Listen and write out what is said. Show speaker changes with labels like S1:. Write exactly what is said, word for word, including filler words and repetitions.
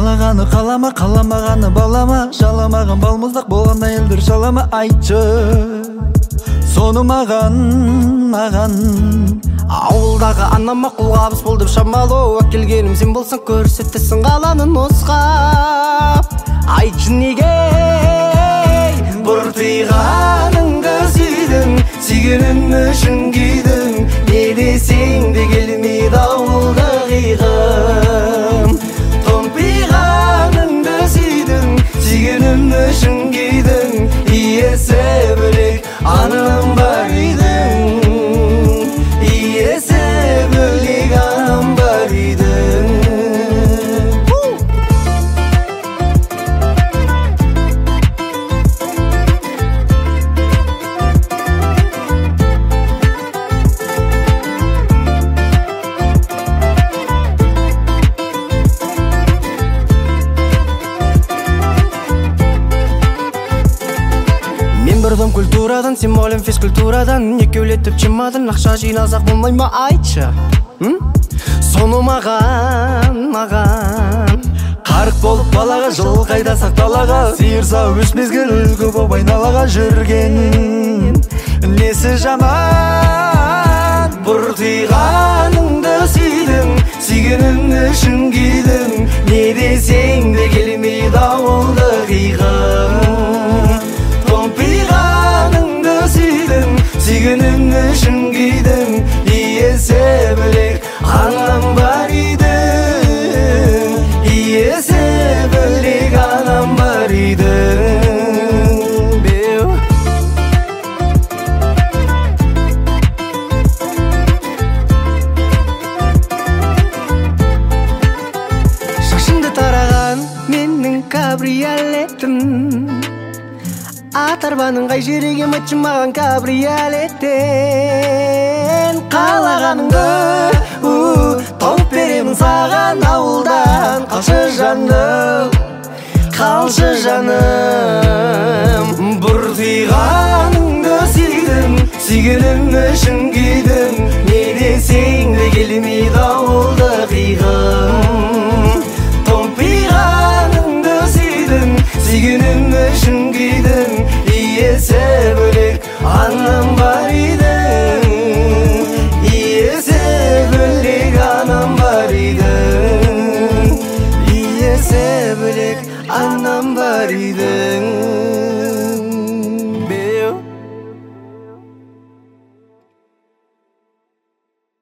S1: қалағаны қалама, қаламағаны балама, жаламаған балмұздақ болған әйелдер жалама. Айтшы соны маған, маған.
S2: Ауылдағы анама қолғабыс болды шамалы, әкелгенім сен болсаң көрсетесің қаланы нұсқап. Айтшы неге бұртиғаныңды сүйдің, сүйгенім үшін күйдің, не десең де келмейді ауылды қиғым. Томпиғаныңды сүйдің, сүйгенім үшін күйдің, иесі бөлек анам бар үйдің, иесі бөлек анам бар үйдің. Бірдім культурадан, сен молем физкультурадан, екеулетіп чемадан ақша жинасақ болмай ма, айтшы соны маған, маған.
S1: Қарық болып балаға, жыл қайда сақталаға, сиырса үш мезгіл үлгі боп айналаға жүрген несі жаман.
S2: Бұртиғаныңды сүйдің, сүйгенім үшін күйдің, не десең де келмейді ауылды қиғым. Томпиғаныңды сүйдің, сүйгенім үшін күйдің, иесі бөлек анам бар үйдің, иесі бөлек анам бар үйдің. Шашымды тараған менің кабриолетім, ат-арбаның қай жерге матчы маған кабриолеттен. Қалағаныңды тауып беремін саған ауылдан. Қалшы жаным, қалшы жаным,